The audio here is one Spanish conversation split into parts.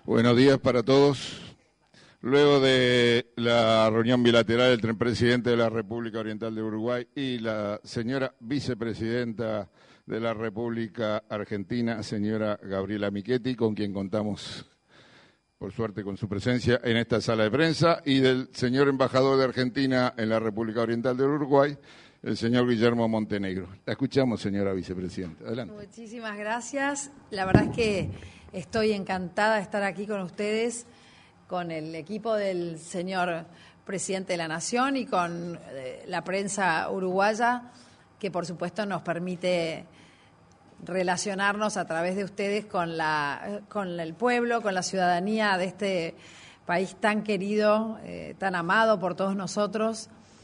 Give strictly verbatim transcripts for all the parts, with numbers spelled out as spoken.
Buenos días para todos. Luego de la reunión bilateral entre el presidente de la República Oriental de Uruguay y la señora vicepresidenta de la República Argentina, señora Gabriela Michetti, con quien contamos, por suerte, con su presencia en esta sala de prensa, y del señor embajador de Argentina en la República Oriental del Uruguay, el señor Guillermo Montenegro. La escuchamos, señora vicepresidenta. Adelante. Muchísimas gracias. La verdad es que estoy encantada de estar aquí con ustedes, con el equipo del señor presidente de la Nación y con eh, la prensa uruguaya, que por supuesto nos permite relacionarnos a través de ustedes con, la, con el pueblo, con la ciudadanía de este país tan querido, eh, tan amado por todos nosotros.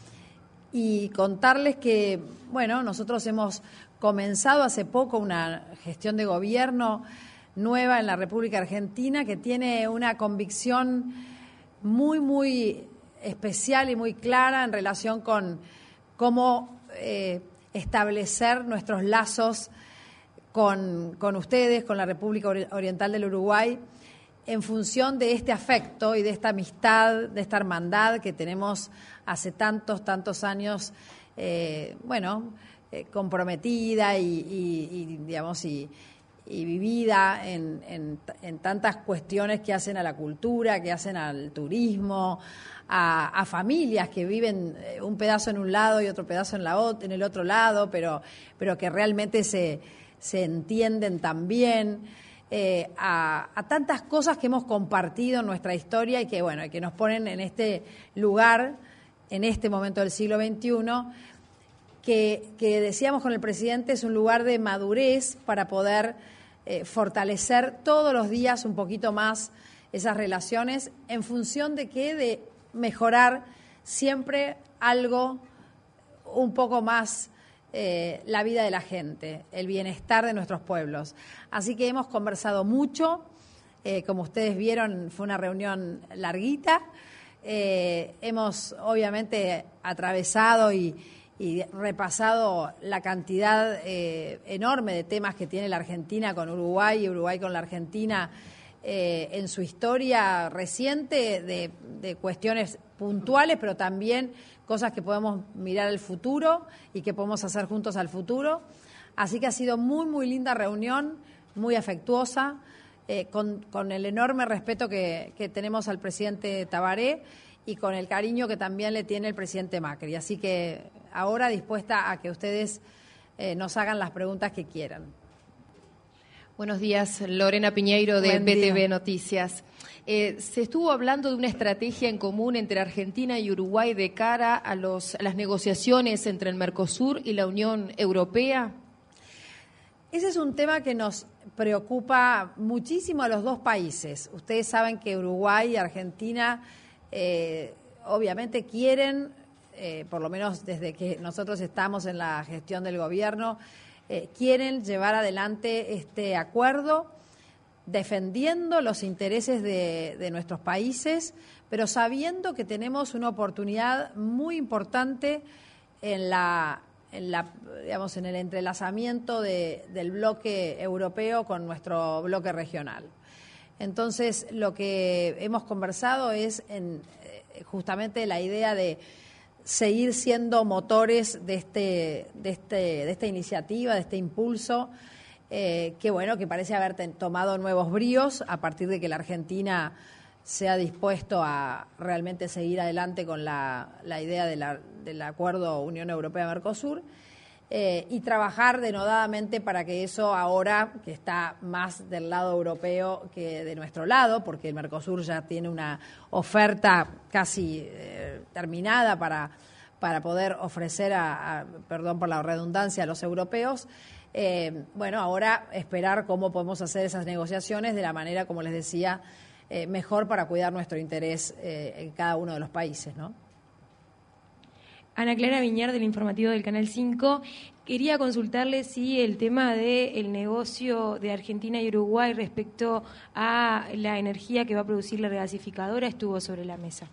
Y contarles que, bueno, nosotros hemos comenzado hace poco una gestión de gobierno nueva en la República Argentina que tiene una convicción muy, muy especial y muy clara en relación con cómo eh, establecer nuestros lazos con, con ustedes, con la República Oriental del Uruguay, en función de este afecto y de esta amistad, de esta hermandad que tenemos hace tantos, tantos años, eh, bueno, eh, comprometida y, y, y digamos, y y vivida en, en, en tantas cuestiones que hacen a la cultura, que hacen al turismo, a, a familias que viven un pedazo en un lado y otro pedazo en, la, en el otro lado, pero, pero que realmente se, se entienden también, eh, a, a tantas cosas que hemos compartido en nuestra historia y que, bueno, que nos ponen en este lugar, en este momento del siglo veintiuno, que, que decíamos con el presidente, es un lugar de madurez para poder Eh, fortalecer todos los días un poquito más esas relaciones en función de qué, de mejorar siempre algo un poco más eh, la vida de la gente, el bienestar de nuestros pueblos. Así que hemos conversado mucho, eh, como ustedes vieron fue una reunión larguita, eh, hemos obviamente atravesado y y repasado la cantidad eh, enorme de temas que tiene la Argentina con Uruguay y Uruguay con la Argentina eh, en su historia reciente, de, de cuestiones puntuales, pero también cosas que podemos mirar al futuro y que podemos hacer juntos al futuro. Así que ha sido muy, muy linda reunión, muy afectuosa, eh, con, con el enorme respeto que, que tenemos al presidente Tabaré y con el cariño que también le tiene el presidente Macri. Así que ahora dispuesta a que ustedes eh, nos hagan las preguntas que quieran. Buenos días, Lorena Piñeiro de Buen B T V día. Noticias. Eh, se estuvo hablando de una estrategia en común entre Argentina y Uruguay de cara a, los, a las negociaciones entre el Mercosur y la Unión Europea. Ese es un tema que nos preocupa muchísimo a los dos países. Ustedes saben que Uruguay y Argentina eh, obviamente quieren, eh, por lo menos desde que nosotros estamos en la gestión del gobierno, eh, quieren llevar adelante este acuerdo defendiendo los intereses de, de nuestros países, pero sabiendo que tenemos una oportunidad muy importante en la, en la digamos, en el entrelazamiento de, del bloque europeo con nuestro bloque regional. Entonces, lo que hemos conversado es en, eh, justamente la idea de seguir siendo motores de este, de este, de esta iniciativa, de este impulso, eh, que bueno, que parece haber ten, tomado nuevos bríos a partir de que la Argentina se ha dispuesto a realmente seguir adelante con la, la idea de la, del acuerdo Unión Europea-Mercosur. Eh, y trabajar denodadamente para que eso ahora, que está más del lado europeo que de nuestro lado, porque el Mercosur ya tiene una oferta casi eh, terminada para, para poder ofrecer, a, a, perdón por la redundancia, a los europeos, eh, bueno, ahora esperar cómo podemos hacer esas negociaciones de la manera, como les decía, eh, mejor para cuidar nuestro interés eh, en cada uno de los países, ¿no? Ana Clara Viñar, del informativo del Canal cinco. Quería consultarle si el tema del negocio de Argentina y Uruguay respecto a la energía que va a producir la regasificadora estuvo sobre la mesa.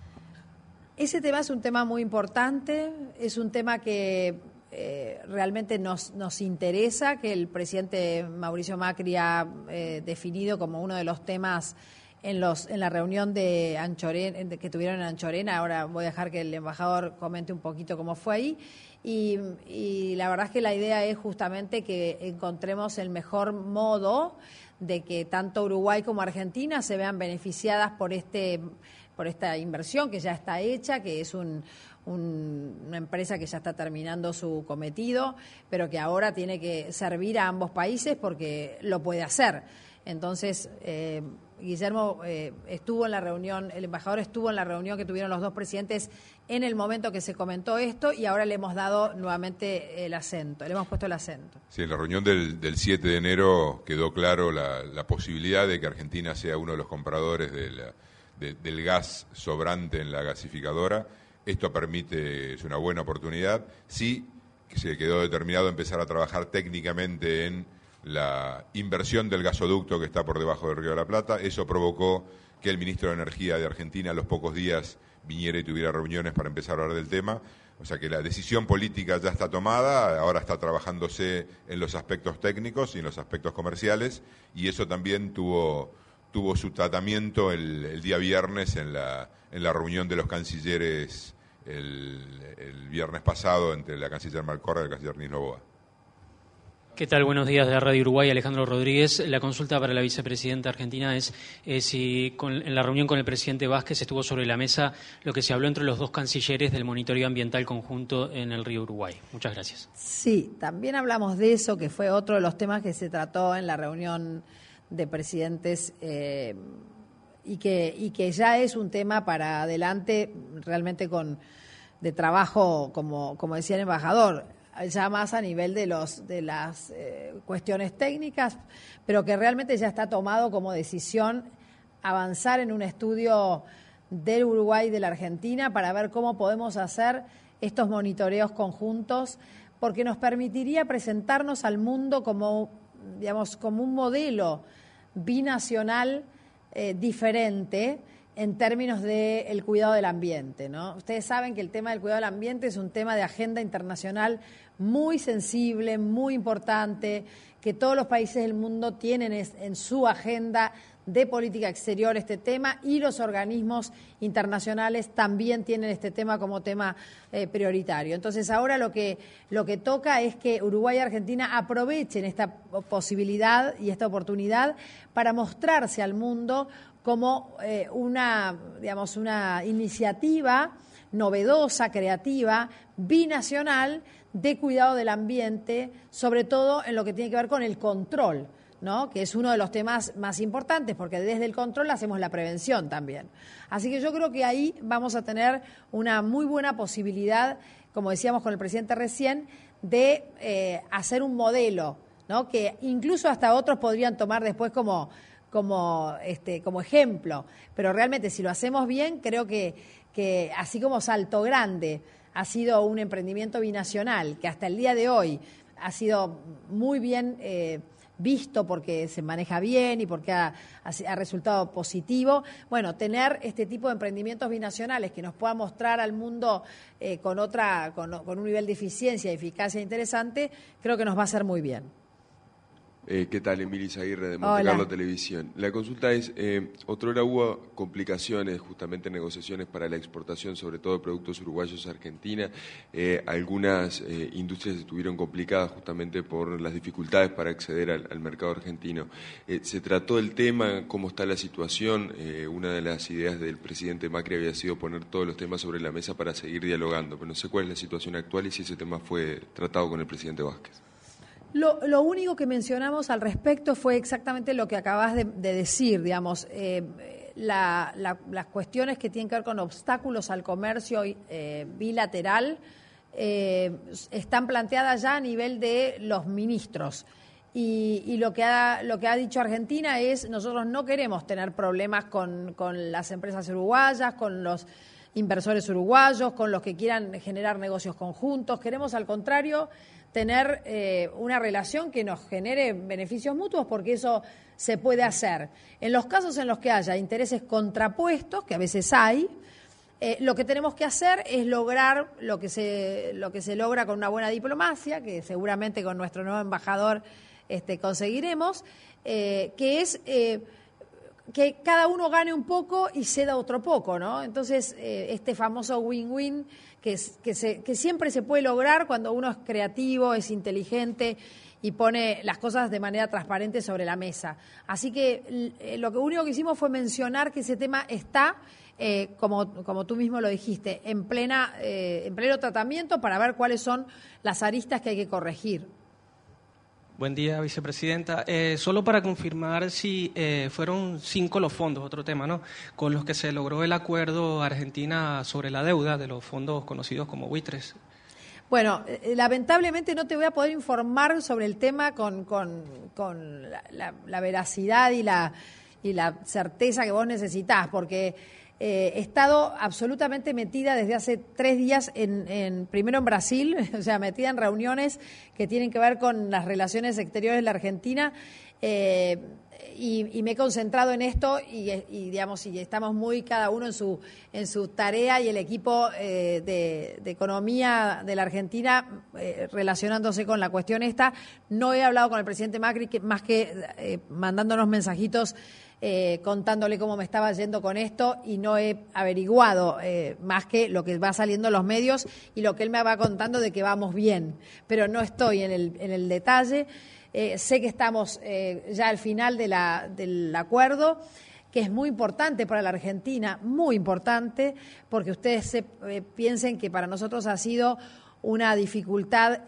Ese tema es un tema muy importante, es un tema que eh, realmente nos, nos interesa, que el presidente Mauricio Macri ha eh, definido como uno de los temas en los en la reunión de Anchorena, que tuvieron en Anchorena. Ahora voy a dejar que el embajador comente un poquito cómo fue ahí. Y, y la verdad es que la idea es justamente que encontremos el mejor modo de que tanto Uruguay como Argentina se vean beneficiadas por este por esta inversión que ya está hecha, que es un, un, una empresa que ya está terminando su cometido, pero que ahora tiene que servir a ambos países porque lo puede hacer. Entonces, eh, Guillermo eh, estuvo en la reunión, el embajador estuvo en la reunión que tuvieron los dos presidentes en el momento que se comentó esto, y ahora le hemos dado nuevamente el acento, le hemos puesto el acento. Sí, en la reunión del, del siete de enero quedó claro la, la posibilidad de que Argentina sea uno de los compradores de la, de, del gas sobrante en la gasificadora. Esto permite, es una buena oportunidad. Sí, que se quedó determinado empezar a trabajar técnicamente en la inversión del gasoducto que está por debajo del Río de la Plata. Eso provocó que el ministro de Energía de Argentina a los pocos días viniera y tuviera reuniones para empezar a hablar del tema. O sea que la decisión política ya está tomada, ahora está trabajándose en los aspectos técnicos y en los aspectos comerciales, y eso también tuvo, tuvo su tratamiento el, el día viernes en la, en la reunión de los cancilleres el, el viernes pasado entre la canciller Malcorra y el canciller Nils Noboa. ¿Qué tal? Buenos días de Radio Uruguay, Alejandro Rodríguez. La consulta para la vicepresidenta argentina es eh, si con, en la reunión con el presidente Vázquez estuvo sobre la mesa lo que se habló entre los dos cancilleres del monitoreo ambiental conjunto en el río Uruguay. Muchas gracias. Sí, también hablamos de eso, que fue otro de los temas que se trató en la reunión de presidentes eh, y, que, y que ya es un tema para adelante realmente con de trabajo, como, como decía el embajador, ya más a nivel de los de las eh, cuestiones técnicas, pero que realmente ya está tomado como decisión avanzar en un estudio del Uruguay y de la Argentina para ver cómo podemos hacer estos monitoreos conjuntos, porque nos permitiría presentarnos al mundo como, digamos, como un modelo binacional eh, diferente en términos del cuidado del ambiente, ¿no? Ustedes saben que el tema del cuidado del ambiente es un tema de agenda internacional muy sensible, muy importante, que todos los países del mundo tienen en su agenda de política exterior este tema, y los organismos internacionales también tienen este tema como tema eh, prioritario. Entonces ahora lo que, lo que toca es que Uruguay y Argentina aprovechen esta posibilidad y esta oportunidad para mostrarse al mundo como eh, una, digamos, una iniciativa novedosa, creativa, binacional de cuidado del ambiente, sobre todo en lo que tiene que ver con el control, ¿no? Que es uno de los temas más importantes, porque desde el control hacemos la prevención también. Así que yo creo que ahí vamos a tener una muy buena posibilidad, como decíamos con el presidente recién, de eh, hacer un modelo, ¿no? Que incluso hasta otros podrían tomar después como como este como ejemplo, pero realmente si lo hacemos bien, creo que, que así como Salto Grande ha sido un emprendimiento binacional que hasta el día de hoy ha sido muy bien eh, visto porque se maneja bien y porque ha, ha resultado positivo, bueno, tener este tipo de emprendimientos binacionales que nos puedan mostrar al mundo eh, con otra con, con un nivel de eficiencia y eficacia interesante, creo que nos va a hacer muy bien. Eh, ¿Qué tal? Emily Aguirre de Monte Carlo Televisión. La consulta es, eh, otrora hubo complicaciones justamente en negociaciones para la exportación, sobre todo de productos uruguayos a Argentina. Eh, algunas eh, industrias estuvieron complicadas justamente por las dificultades para acceder al, al mercado argentino. Eh, ¿Se trató el tema? ¿Cómo está la situación? Eh, una de las ideas del presidente Macri había sido poner todos los temas sobre la mesa para seguir dialogando, pero no sé cuál es la situación actual y si ese tema fue tratado con el presidente Vázquez. Lo, lo único que mencionamos al respecto fue exactamente lo que acabas de, de decir, digamos, eh, la, la, las cuestiones que tienen que ver con obstáculos al comercio eh, bilateral eh, están planteadas ya a nivel de los ministros. Y, y lo que ha lo que ha dicho Argentina es, nosotros no queremos tener problemas con, con las empresas uruguayas, con los inversores uruguayos, con los que quieran generar negocios conjuntos. Queremos, al contrario, tener eh, una relación que nos genere beneficios mutuos, porque eso se puede hacer. En los casos en los que haya intereses contrapuestos, que a veces hay, eh, lo que tenemos que hacer es lograr lo que se lo que se logra con una buena diplomacia, que seguramente con nuestro nuevo embajador este, conseguiremos, eh, que es eh, que cada uno gane un poco y ceda otro poco, ¿no? Entonces, eh, este famoso win-win que, que, se, que siempre se puede lograr cuando uno es creativo, es inteligente y pone las cosas de manera transparente sobre la mesa. Así que eh, lo que único que hicimos fue mencionar que ese tema está, eh, como, como tú mismo lo dijiste, en, plena, eh, en pleno tratamiento para ver cuáles son las aristas que hay que corregir. Buen día, vicepresidenta. Eh, solo para confirmar si eh, fueron cinco los fondos, otro tema, ¿no?, con los que se logró el acuerdo Argentina sobre la deuda de los fondos conocidos como buitres. Bueno, eh, lamentablemente no te voy a poder informar sobre el tema con, con, con la, la, la veracidad y la, y la certeza que vos necesitás, porque eh, he estado absolutamente metida desde hace tres días, en, en primero en Brasil, o sea, metida en reuniones que tienen que ver con las relaciones exteriores de la Argentina, eh, y, y me he concentrado en esto y, y digamos, y estamos muy cada uno en su en su tarea, y el equipo eh, de, de economía de la Argentina eh, relacionándose con la cuestión esta. No he hablado con el presidente Macri que, más que eh, mandándonos mensajitos eh, contándole cómo me estaba yendo con esto, y no he averiguado eh, más que lo que va saliendo en los medios y lo que él me va contando de que vamos bien, pero no estoy en el, en el detalle. Eh, sé que estamos eh, ya al final de la, del acuerdo, que es muy importante para la Argentina, muy importante, porque ustedes se, eh, piensen que para nosotros ha sido una dificultad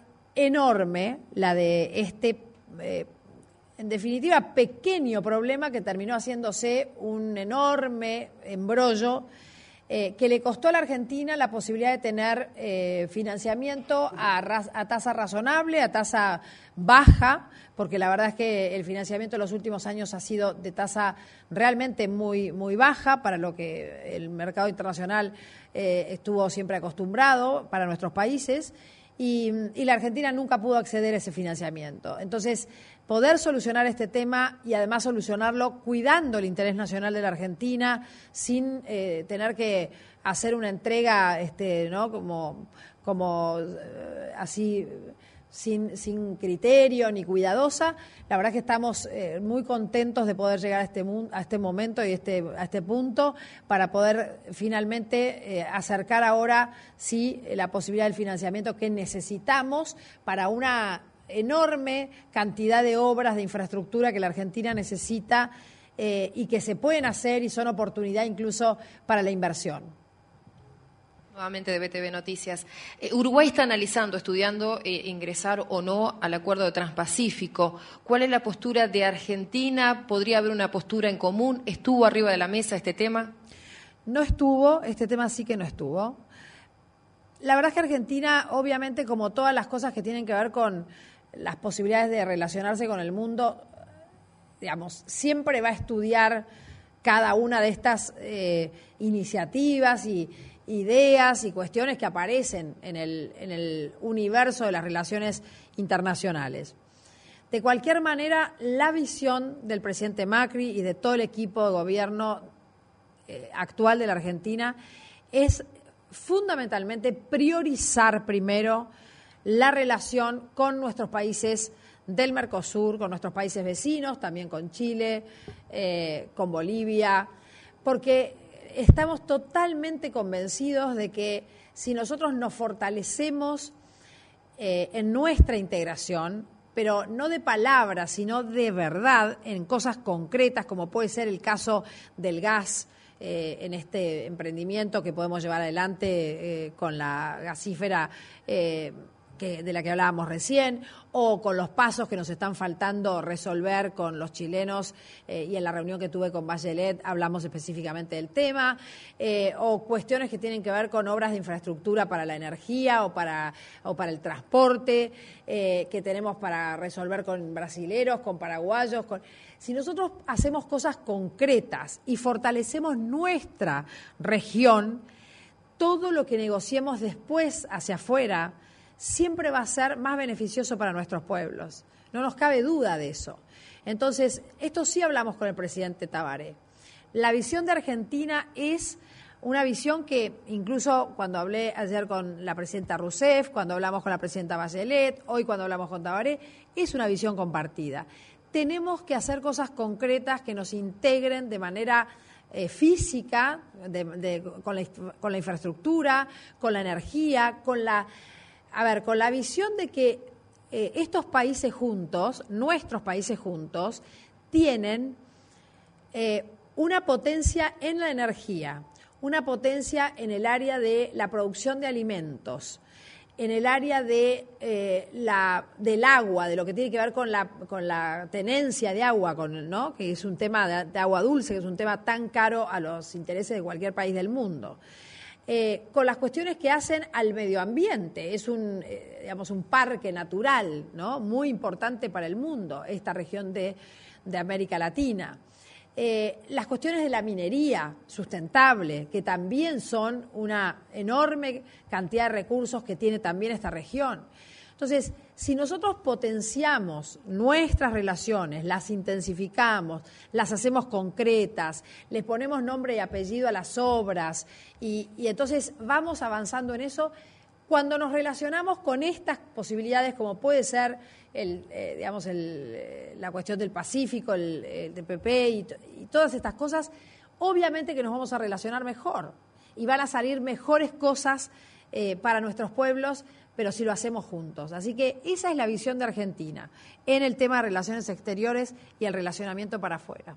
enorme la de este, eh, en definitiva, pequeño problema que terminó haciéndose un enorme embrollo, Eh, que le costó a la Argentina la posibilidad de tener eh, financiamiento a, raz, a tasa razonable, a tasa baja, porque la verdad es que el financiamiento en los últimos años ha sido de tasa realmente muy, muy baja para lo que el mercado internacional eh, estuvo siempre acostumbrado para nuestros países, y, y la Argentina nunca pudo acceder a ese financiamiento. Entonces, poder solucionar este tema y además solucionarlo cuidando el interés nacional de la Argentina, sin eh, tener que hacer una entrega, este, ¿no?, como, como eh, así, sin, sin criterio ni cuidadosa. La verdad es que estamos eh, muy contentos de poder llegar a este, a este momento y este, a este punto para poder finalmente eh, acercar ahora sí la posibilidad del financiamiento que necesitamos para una enorme cantidad de obras de infraestructura que la Argentina necesita eh, y que se pueden hacer y son oportunidad incluso para la inversión. Nuevamente de B T V Noticias. Eh, Uruguay está analizando, estudiando eh, ingresar o no al acuerdo de Transpacífico. ¿Cuál es la postura de Argentina? ¿Podría haber una postura en común? ¿Estuvo arriba de la mesa este tema? No estuvo, este tema sí que no estuvo. La verdad es que Argentina, obviamente, como todas las cosas que tienen que ver con las posibilidades de relacionarse con el mundo, digamos, siempre va a estudiar cada una de estas eh, iniciativas y ideas y cuestiones que aparecen en el, en el universo de las relaciones internacionales. De cualquier manera, la visión del presidente Macri y de todo el equipo de gobierno eh, actual de la Argentina es fundamentalmente priorizar primero la relación con nuestros países del Mercosur, con nuestros países vecinos, también con Chile, eh, con Bolivia, porque estamos totalmente convencidos de que si nosotros nos fortalecemos eh, en nuestra integración, pero no de palabras, sino de verdad, en cosas concretas, como puede ser el caso del gas, eh, en este emprendimiento que podemos llevar adelante eh, con la gasífera eh, que, de la que hablábamos recién, o con los pasos que nos están faltando resolver con los chilenos, eh, y en la reunión que tuve con Bachelet hablamos específicamente del tema, eh, o cuestiones que tienen que ver con obras de infraestructura para la energía o para, o para el transporte, eh, que tenemos para resolver con brasileros, con paraguayos. Con... Si nosotros hacemos cosas concretas y fortalecemos nuestra región, todo lo que negociemos después hacia afuera siempre va a ser más beneficioso para nuestros pueblos. No nos cabe duda de eso. Entonces, esto sí hablamos con el presidente Tabaré. La visión de Argentina es una visión que, incluso cuando hablé ayer con la presidenta Rousseff, cuando hablamos con la presidenta Bachelet, hoy cuando hablamos con Tabaré, es una visión compartida. tenemos que hacer cosas concretas que nos integren de manera eh, física, de, de, con, la, con la infraestructura, con la energía, con la, a ver, con la visión de que eh, estos países juntos, nuestros países juntos, tienen eh, una potencia en la energía, una potencia en el área de la producción de alimentos, en el área de, eh, la, del agua, de lo que tiene que ver con la, con la tenencia de agua, con, ¿no? que es un tema de, de agua dulce, que es un tema tan caro a los intereses de cualquier país del mundo. Eh, con las cuestiones que hacen al medio ambiente. Es un, eh, digamos, un parque natural, ¿no? muy importante para el mundo, esta región de, de América Latina. Eh, las cuestiones de la minería sustentable, que también son una enorme cantidad de recursos que tiene también esta región. Entonces, si nosotros potenciamos nuestras relaciones, las intensificamos, las hacemos concretas, les ponemos nombre y apellido a las obras y, y entonces vamos avanzando en eso, cuando nos relacionamos con estas posibilidades, como puede ser el, eh, digamos el, la cuestión del Pacífico, el, el T P P y, y todas estas cosas, obviamente que nos vamos a relacionar mejor y van a salir mejores cosas eh, para nuestros pueblos, pero si lo hacemos juntos. Así que esa es la visión de Argentina en el tema de relaciones exteriores y el relacionamiento para afuera.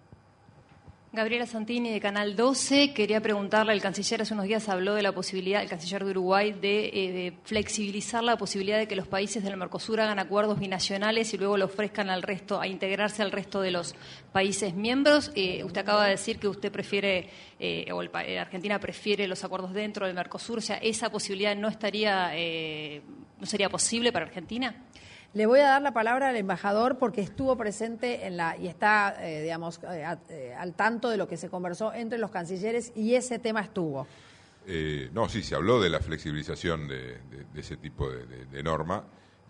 Gabriela Santini, de Canal doce. Quería preguntarle, el canciller hace unos días habló de la posibilidad, el canciller de Uruguay, de, eh, de flexibilizar la posibilidad de que los países del Mercosur hagan acuerdos binacionales y luego lo ofrezcan al resto, a integrarse al resto de los países miembros. Eh, usted acaba de decir que usted prefiere, eh, o el, eh, Argentina prefiere los acuerdos dentro del Mercosur. O sea, ¿esa posibilidad no estaría, eh, no sería posible para Argentina? Le voy a dar la palabra al embajador porque estuvo presente en la y está, eh, digamos, eh, a, eh, al tanto de lo que se conversó entre los cancilleres y ese tema estuvo. Eh, no, sí, se habló de la flexibilización de, de, de ese tipo de, de, de norma.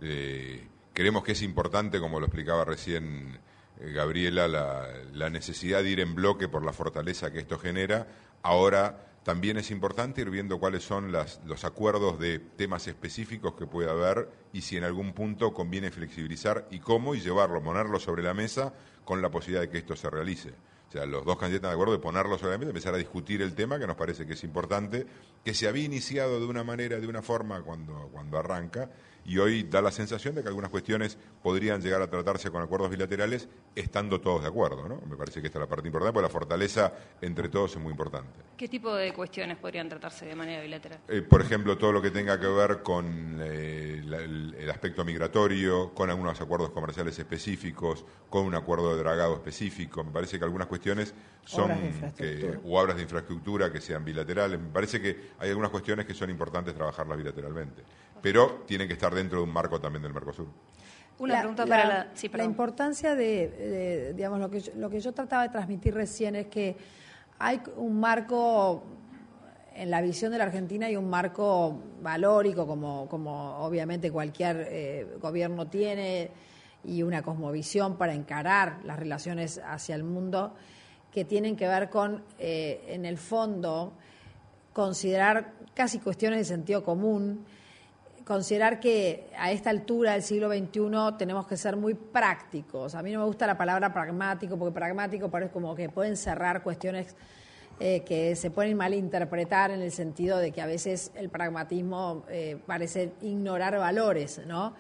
Eh, creemos que es importante, como lo explicaba recién eh, Gabriela, la, la necesidad de ir en bloque por la fortaleza que esto genera. Ahora también es importante ir viendo cuáles son las, los acuerdos de temas específicos que puede haber y si en algún punto conviene flexibilizar y cómo, y llevarlo, ponerlo sobre la mesa con la posibilidad de que esto se realice. O sea, los dos candidatos están de acuerdo de ponerlo sobre la mesa, empezar a discutir el tema, que nos parece que es importante, que se había iniciado de una manera, de una forma cuando, cuando arranca, y hoy da la sensación de que algunas cuestiones podrían llegar a tratarse con acuerdos bilaterales estando todos de acuerdo, ¿no? Me parece que esta es la parte importante, porque la fortaleza entre todos es muy importante. ¿Qué tipo de cuestiones podrían tratarse de manera bilateral? Eh, por ejemplo, todo lo que tenga que ver con eh, la, el, el aspecto migratorio, con algunos acuerdos comerciales específicos, con un acuerdo de dragado específico. Me parece que algunas cuestiones son obras que, o obras de infraestructura que sean bilaterales. Me parece que hay algunas cuestiones que son importantes trabajarlas bilateralmente, pero tienen que estar dentro de un marco también del Mercosur. Una la, pregunta la, para la... Sí, la importancia de, de digamos, lo que, yo, lo que yo trataba de transmitir recién es que hay un marco, en la visión de la Argentina hay un marco valórico, como, como obviamente cualquier eh, gobierno tiene, y una cosmovisión para encarar las relaciones hacia el mundo, que tienen que ver con, eh, en el fondo, considerar casi cuestiones de sentido común, considerar que a esta altura del siglo veintiuno tenemos que ser muy prácticos. A mí no me gusta la palabra pragmático, porque pragmático parece como que pueden cerrar cuestiones eh, que se pueden malinterpretar en el sentido de que a veces el pragmatismo eh, parece ignorar valores, ¿no?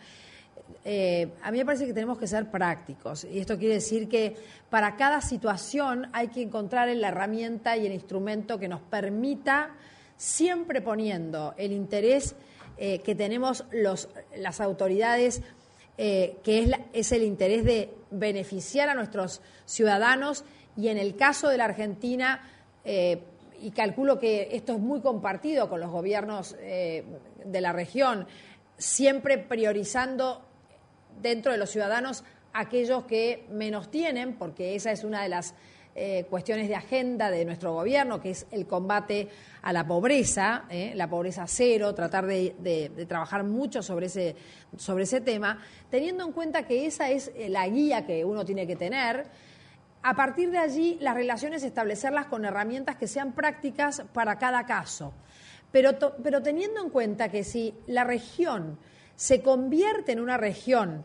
Eh, a mí me parece que tenemos que ser prácticos, y esto quiere decir que para cada situación hay que encontrar la herramienta y el instrumento que nos permita, siempre poniendo el interés eh, que tenemos los, las autoridades, eh, que es, la, es el interés de beneficiar a nuestros ciudadanos, y en el caso de la Argentina, eh, y calculo que esto es muy compartido con los gobiernos eh, de la región, siempre priorizando dentro de los ciudadanos aquellos que menos tienen, porque esa es una de las eh, cuestiones de agenda de nuestro gobierno, que es el combate a la pobreza, eh, la pobreza cero, tratar de, de, de trabajar mucho sobre ese, sobre ese tema, teniendo en cuenta que esa es la guía que uno tiene que tener. A partir de allí, las relaciones establecerlas con herramientas que sean prácticas para cada caso, pero, to, pero teniendo en cuenta que si la región se convierte en una región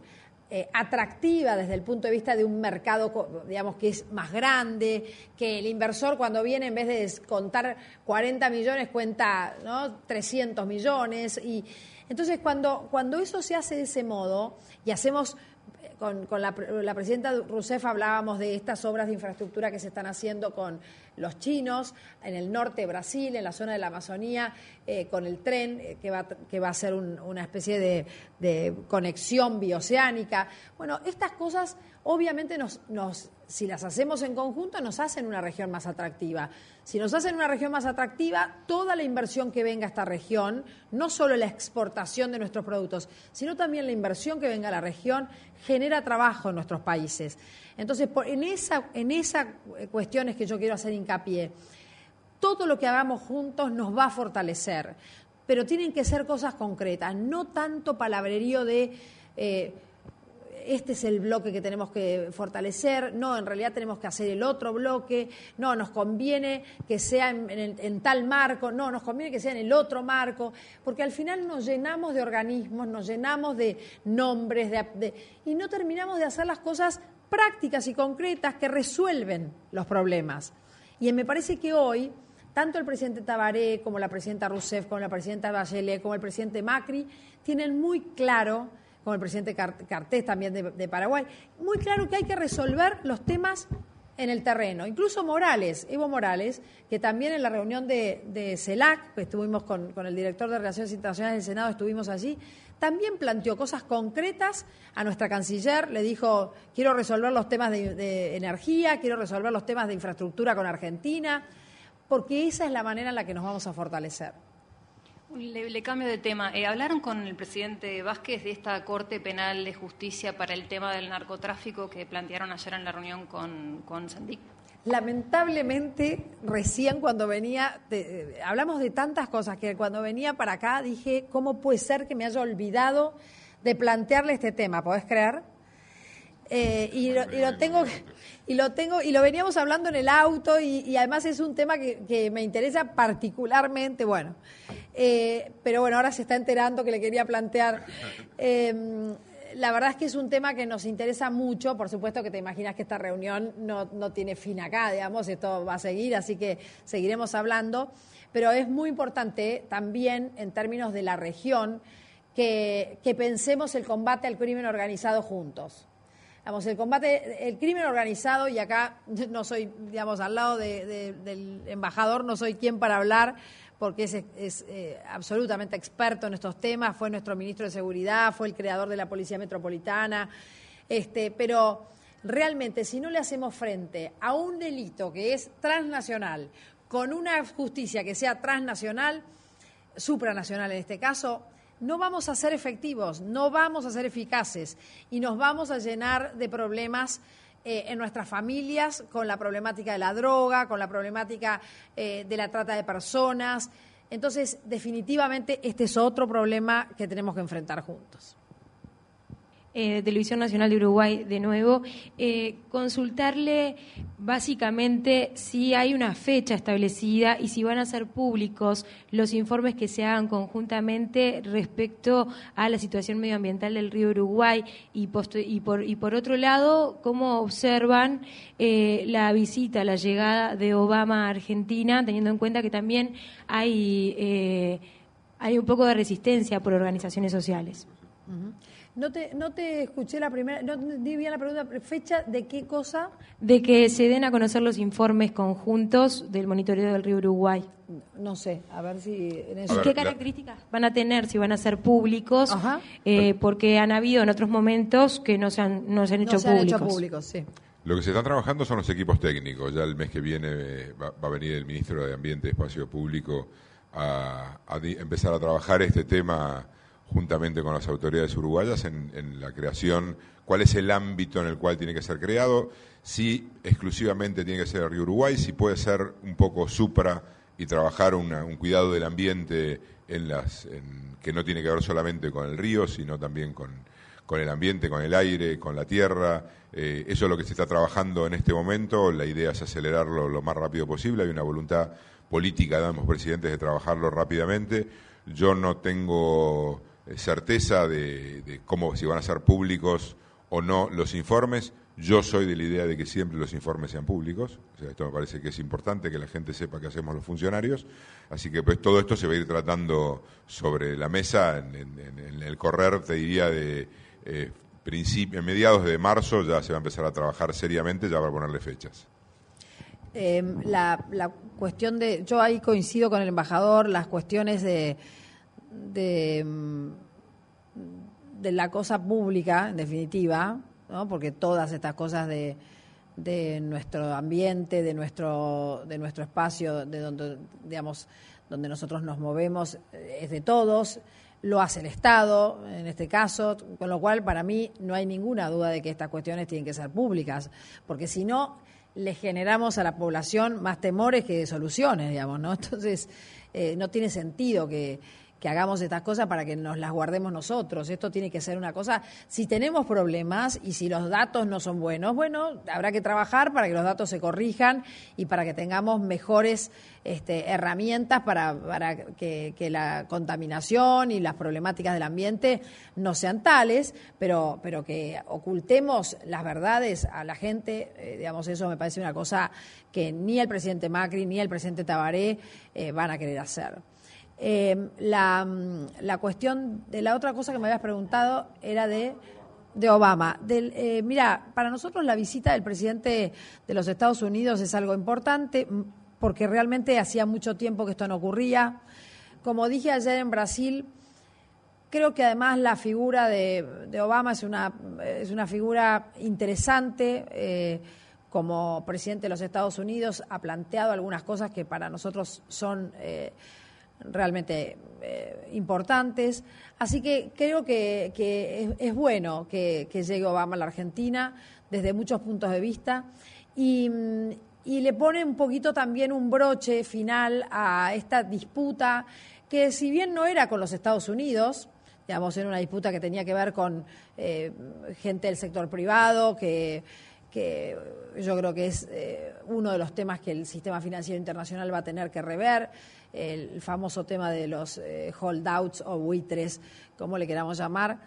eh, atractiva desde el punto de vista de un mercado, digamos, que es más grande, que el inversor cuando viene en vez de contar cuarenta millones cuenta, ¿no?, trescientos millones. Y entonces cuando, cuando eso se hace de ese modo y hacemos... Con, con la, la presidenta Rousseff hablábamos de estas obras de infraestructura que se están haciendo con los chinos en el norte de Brasil, en la zona de la Amazonía, eh, con el tren eh, que, va, que va a ser un, una especie de, de conexión bioceánica. Bueno, estas cosas obviamente nos, nos, si las hacemos en conjunto nos hacen una región más atractiva. Si nos hacen una región más atractiva, toda la inversión que venga a esta región, no solo la exportación de nuestros productos, sino también la inversión que venga a la región, genera trabajo en nuestros países. Entonces, por, en esa, en esas cuestiones que yo quiero hacer hincapié, todo lo que hagamos juntos nos va a fortalecer, pero tienen que ser cosas concretas, no tanto palabrerío de... Eh, este es el bloque que tenemos que fortalecer, no, en realidad tenemos que hacer el otro bloque, no, nos conviene que sea en, en, en tal marco, no, nos conviene que sea en el otro marco, porque al final nos llenamos de organismos, nos llenamos de nombres, de, de, y no terminamos de hacer las cosas prácticas y concretas que resuelven los problemas. Y me parece que hoy, tanto el presidente Tabaré, como la presidenta Rousseff, como la presidenta Bachelet, como el presidente Macri, tienen muy claro, como el presidente Cartés también de, de Paraguay, muy claro que hay que resolver los temas en el terreno. Incluso Morales, Evo Morales, que también en la reunión de, de CELAC, que estuvimos con, con el director de Relaciones Internacionales del Senado, estuvimos allí, también planteó cosas concretas a nuestra canciller, le dijo, quiero resolver los temas de, de energía, quiero resolver los temas de infraestructura con Argentina, porque esa es la manera en la que nos vamos a fortalecer. Le, le cambio de tema. Eh, ¿Hablaron con el presidente Vázquez de esta Corte Penal de Justicia para el tema del narcotráfico que plantearon ayer en la reunión con, con Sendik? Lamentablemente, recién cuando venía, de, hablamos de tantas cosas que cuando venía para acá dije, ¿cómo puede ser que me haya olvidado de plantearle este tema? ¿Podés creer? Eh, y, lo, y lo tengo y lo tengo y lo veníamos hablando en el auto y, y además es un tema que, que me interesa particularmente, bueno, eh, pero bueno, ahora se está enterando que le quería plantear. Eh, la verdad es que es un tema que nos interesa mucho, por supuesto que te imaginas que esta reunión no, no tiene fin acá, digamos, esto va a seguir, así que seguiremos hablando, pero es muy importante también en términos de la región que, que pensemos el combate al crimen organizado juntos. Digamos, el combate, el crimen organizado, y acá no soy, digamos, al lado de, de, del embajador, no soy quien para hablar, porque es, es eh, absolutamente experto en estos temas, fue nuestro ministro de Seguridad, fue el creador de la Policía Metropolitana, este, pero realmente si no le hacemos frente a un delito que es transnacional, con una justicia que sea transnacional, supranacional en este caso, no vamos a ser efectivos, no vamos a ser eficaces y nos vamos a llenar de problemas eh, en nuestras familias con la problemática de la droga, con la problemática eh, de la trata de personas. Entonces, definitivamente, este es otro problema que tenemos que enfrentar juntos. Eh, Televisión Nacional de Uruguay, de nuevo, eh, consultarle básicamente si hay una fecha establecida y si van a ser públicos los informes que se hagan conjuntamente respecto a la situación medioambiental del río Uruguay y, post- y, por, y por otro lado, cómo observan eh, la visita, la llegada de Obama a Argentina, teniendo en cuenta que también hay, eh, hay un poco de resistencia por organizaciones sociales. Uh-huh. No te, no te escuché la primera, no di bien la pregunta, ¿fecha de qué cosa? De que se den a conocer los informes conjuntos del monitoreo del río Uruguay. No sé, a ver si... En eso. Ver, ¿Qué características la... van a tener, si van a ser públicos? Eh, porque han habido en otros momentos que no se han, no se han hecho no se públicos. Han hecho públicos, sí. Lo que se están trabajando son los equipos técnicos. Ya el mes que viene va, va a venir el ministro de Ambiente y Espacio Público a, a di, empezar a trabajar este tema juntamente con las autoridades uruguayas en, en la creación, cuál es el ámbito en el cual tiene que ser creado, si exclusivamente tiene que ser el río Uruguay, si puede ser un poco supra y trabajar una, un cuidado del ambiente en las en, que no tiene que ver solamente con el río, sino también con, con el ambiente, con el aire, con la tierra. Eh, eso es lo que se está trabajando en este momento. La idea es acelerarlo lo más rápido posible. Hay una voluntad política de ambos presidentes de trabajarlo rápidamente. Yo no tengo certeza de, de cómo, si van a ser públicos o no los informes. Yo soy de la idea de que siempre los informes sean públicos, o sea, esto me parece que es importante que la gente sepa qué hacemos los funcionarios, así que pues todo esto se va a ir tratando sobre la mesa en, en, en el correr, te diría, de eh, principio, mediados de marzo ya se va a empezar a trabajar seriamente, ya para ponerle fechas. Eh, la, la cuestión de, yo ahí coincido con el embajador, las cuestiones de, de, de la cosa pública, en definitiva, ¿no? Porque todas estas cosas de, de nuestro ambiente, de nuestro, de nuestro espacio, de donde, digamos, donde nosotros nos movemos, es de todos, lo hace el Estado, en este caso, con lo cual para mí no hay ninguna duda de que estas cuestiones tienen que ser públicas, porque si no, le generamos a la población más temores que soluciones, digamos, ¿no? Entonces, eh, no tiene sentido que, que hagamos estas cosas para que nos las guardemos nosotros. Esto tiene que ser una cosa, si tenemos problemas y si los datos no son buenos, bueno, habrá que trabajar para que los datos se corrijan y para que tengamos mejores este, herramientas para, para que, que la contaminación y las problemáticas del ambiente no sean tales, pero, pero que ocultemos las verdades a la gente, eh, digamos, eso me parece una cosa que ni el presidente Macri ni el presidente Tabaré eh, van a querer hacer. Eh, la, la cuestión de la otra cosa que me habías preguntado era de, de Obama. Del, eh, mira, para nosotros la visita del presidente de los Estados Unidos es algo importante porque realmente hacía mucho tiempo que esto no ocurría. Como dije ayer en Brasil, creo que además la figura de, de Obama es una, es una figura interesante. Eh, como presidente de los Estados Unidos ha planteado algunas cosas que para nosotros son Eh, realmente eh, importantes, así que creo que, que es, es bueno que, que llegue Obama a la Argentina desde muchos puntos de vista y, y le pone un poquito también un broche final a esta disputa que si bien no era con los Estados Unidos, digamos, era una disputa que tenía que ver con eh, gente del sector privado, que que yo creo que es eh, uno de los temas que el sistema financiero internacional va a tener que rever, el famoso tema de los eh, holdouts o buitres, como le queramos llamar.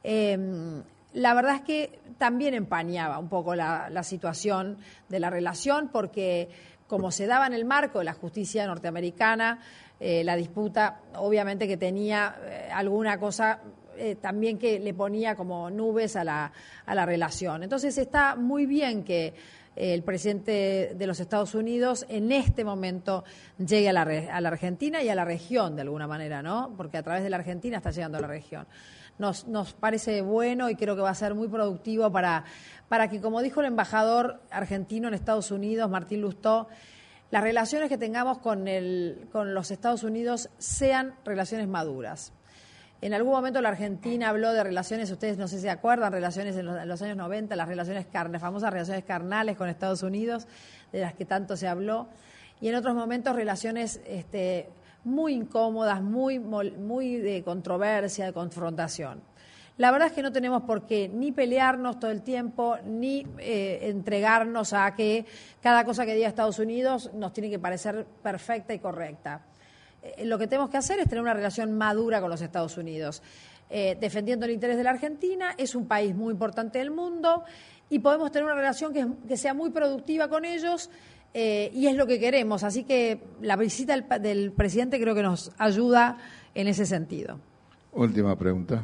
Eh, la verdad es que también empañaba un poco la, la situación de la relación, porque como se daba en el marco de la justicia norteamericana, eh, la disputa obviamente que tenía eh, alguna cosa Eh, también que le ponía como nubes a la, a la relación. Entonces está muy bien que eh, el presidente de los Estados Unidos en este momento llegue a la, a la Argentina y a la región de alguna manera, ¿no? Porque a través de la Argentina está llegando a la región. Nos, nos parece bueno y creo que va a ser muy productivo para, para que, como dijo el embajador argentino en Estados Unidos, Martín Lustó, las relaciones que tengamos con, el, con los Estados Unidos sean relaciones maduras. En algún momento la Argentina habló de relaciones, ustedes no sé si se acuerdan, relaciones en los, en los años noventa, las relaciones carnales, famosas relaciones carnales con Estados Unidos, de las que tanto se habló, y en otros momentos relaciones este, muy incómodas, muy, muy de controversia, de confrontación. La verdad es que no tenemos por qué ni pelearnos todo el tiempo, ni eh, entregarnos a que cada cosa que diga Estados Unidos nos tiene que parecer perfecta y correcta. Lo que tenemos que hacer es tener una relación madura con los Estados Unidos, eh, defendiendo el interés de la Argentina. Es un país muy importante del mundo y podemos tener una relación que, que sea muy productiva con ellos eh, y es lo que queremos. Así que la visita del, del presidente creo que nos ayuda en ese sentido. Última pregunta.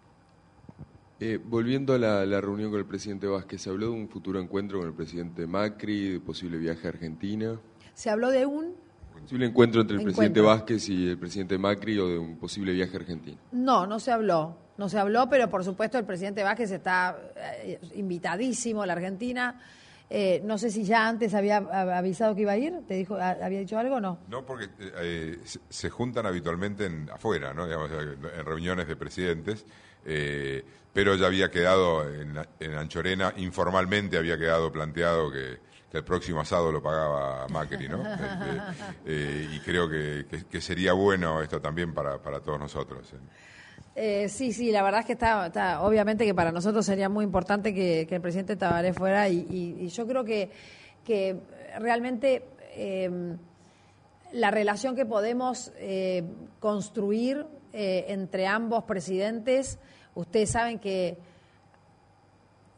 Eh, volviendo a la, la reunión con el presidente Vázquez, ¿se habló de un futuro encuentro con el presidente Macri, de posible viaje a Argentina? Se habló de un... ¿Posible encuentro entre el encuentro. presidente Vázquez y el presidente Macri o de un posible viaje a Argentina? No, no se habló, no se habló, pero por supuesto el presidente Vázquez está eh, invitadísimo a la Argentina. Eh, no sé si ya antes había avisado que iba a ir, ¿te dijo, había dicho algo o no? No, porque eh, se juntan habitualmente en, afuera, ¿no? Digamos, en reuniones de presidentes, eh, pero ya había quedado en, en Anchorena, informalmente había quedado planteado que que el próximo asado lo pagaba Macri, ¿no? Este, eh, y creo que, que, que sería bueno esto también para, para todos nosotros. Eh, sí, sí, la verdad es que está, está, obviamente que para nosotros sería muy importante que, que el presidente Tabaré fuera y, y, y yo creo que, que realmente eh, la relación que podemos eh, construir eh, entre ambos presidentes, ustedes saben que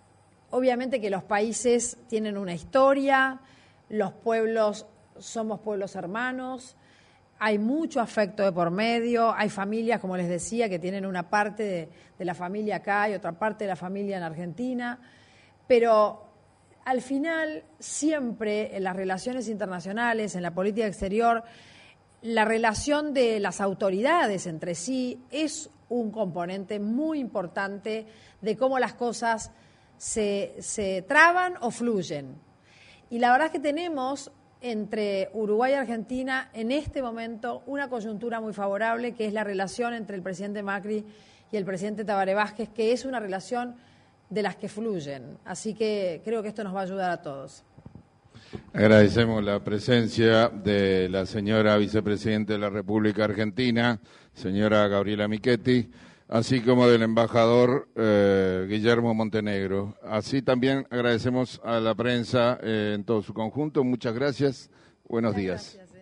obviamente que los países tienen una historia, los pueblos somos pueblos hermanos, hay mucho afecto de por medio, hay familias, como les decía, que tienen una parte de, de la familia acá y otra parte de la familia en Argentina, pero al final siempre en las relaciones internacionales, en la política exterior, la relación de las autoridades entre sí es un componente muy importante de cómo las cosas se, se traban o fluyen. Y la verdad es que tenemos entre Uruguay y Argentina en este momento una coyuntura muy favorable, que es la relación entre el presidente Macri y el presidente Tabaré Vázquez, que es una relación de las que fluyen. Así que creo que esto nos va a ayudar a todos. Agradecemos la presencia de la señora vicepresidenta de la República Argentina, señora Gabriela Michetti, así como del embajador eh, Guillermo Montenegro. Así también agradecemos a la prensa eh, en todo su conjunto. Muchas gracias. Buenos Muchas días. Gracias.